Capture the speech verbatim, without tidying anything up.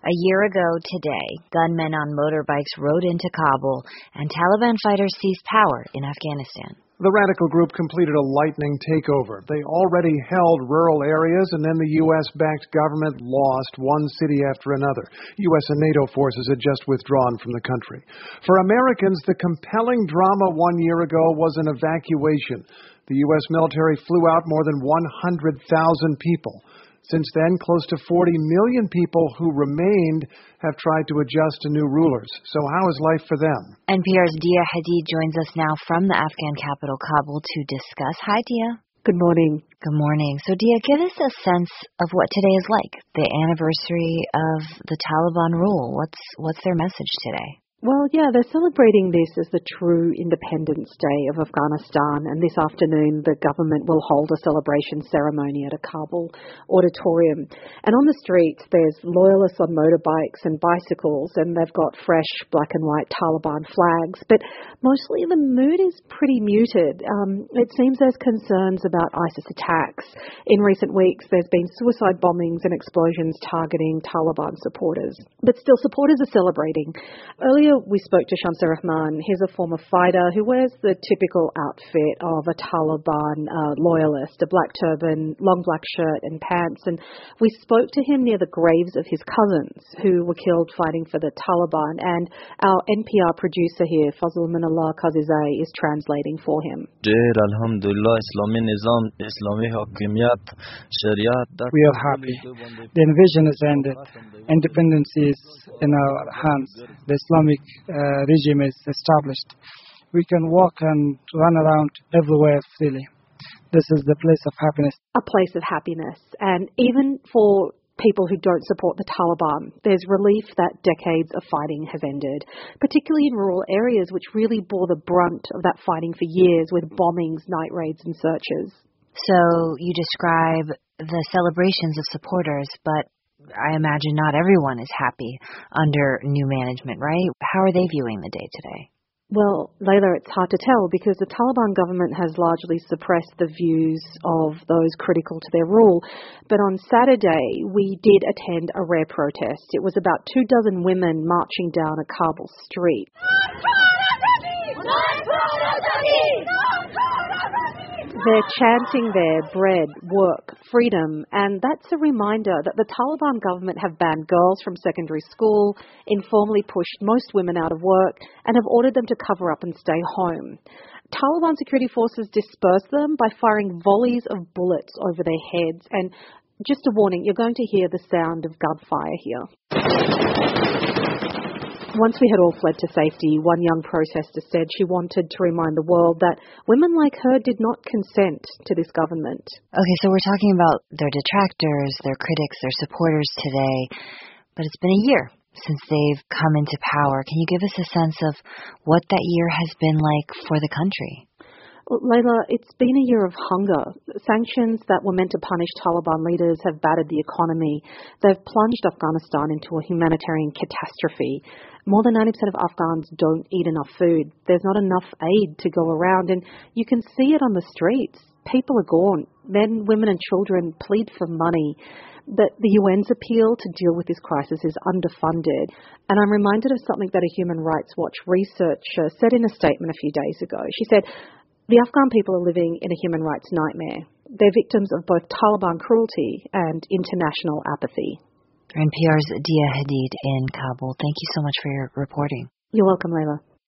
A year ago today, gunmen on motorbikes rode into Kabul, and Taliban fighters seized power in Afghanistan. The radical group completed a lightning takeover. They already held rural areas, and then the U S-backed government lost one city after another. U S and NATO forces had just withdrawn from the country. For Americans, the compelling drama one year ago was an evacuation. The U S military flew out more than one hundred thousand people. Since then, close to forty million people who remained have tried to adjust to new rulers. So how is life for them? N P R's Dia Hadid joins us now from the Afghan capital, Kabul, to discuss. Hi, Dia. Good morning. Good morning. So, Dia, give us a sense of what today is like, the anniversary of the Taliban rule. What's, what's their message today? Well, yeah, they're celebrating this as the true Independence Day of Afghanistan, and this afternoon the government will hold a celebration ceremony at a Kabul auditorium. And on the streets there's loyalists on motorbikes and bicycles, and they've got fresh black and white Taliban flags. But mostly the mood is pretty muted. Um, it seems there's concerns about ISIS attacks. In recent weeks there's been suicide bombings and explosions targeting Taliban supporters. But still, supporters are celebrating. Earlier we spoke to Shamsur Rahman. He's a former fighter who wears the typical outfit of a Taliban uh, loyalist, a black turban, long black shirt and pants. And we spoke to him near the graves of his cousins who were killed fighting for the Taliban. And our N P R producer here, Fazl Minallah Kazizai, is translating for him. We are happy. The invasion is ended. Independence is in our hands. The Islamic uh, regime is established. We can walk and run around everywhere freely. This is the place of happiness. A place of happiness. And even for people who don't support the Taliban, there's relief that decades of fighting has ended, particularly in rural areas which really bore the brunt of that fighting for years with bombings, night raids and searches. So you describe the celebrations of supporters, but I imagine not everyone is happy under new management, right? How are they viewing the day today? Well, Layla, it's hard to tell because the Taliban government has largely suppressed the views of those critical to their rule. But on Saturday, we did attend a rare protest. It was about two dozen women marching down a Kabul street. They're chanting there, bread, work, freedom, and that's a reminder that the Taliban government have banned girls from secondary school, informally pushed most women out of work, and have ordered them to cover up and stay home. Taliban security forces dispersed them by firing volleys of bullets over their heads, and just a warning, you're going to hear the sound of gunfire here. Once we had all fled to safety, one young protester said she wanted to remind the world that women like her did not consent to this government. Okay, so we're talking about their detractors, their critics, their supporters today, but it's been a year since they've come into power. Can you give us a sense of what that year has been like for the country? Well, Layla, it's been a year of hunger. Sanctions that were meant to punish Taliban leaders have battered the economy. They've plunged Afghanistan into a humanitarian catastrophe. More than ninety percent of Afghans don't eat enough food. There's not enough aid to go around, and you can see it on the streets. People are gaunt. Men, women and children plead for money. That the U N's appeal to deal with this crisis is underfunded. And I'm reminded of something that a Human Rights Watch researcher said in a statement a few days ago. She said, the Afghan people are living in a human rights nightmare. They're victims of both Taliban cruelty and international apathy. N P R's Dia Hadid in Kabul. Thank you so much for your reporting. You're welcome, Layla.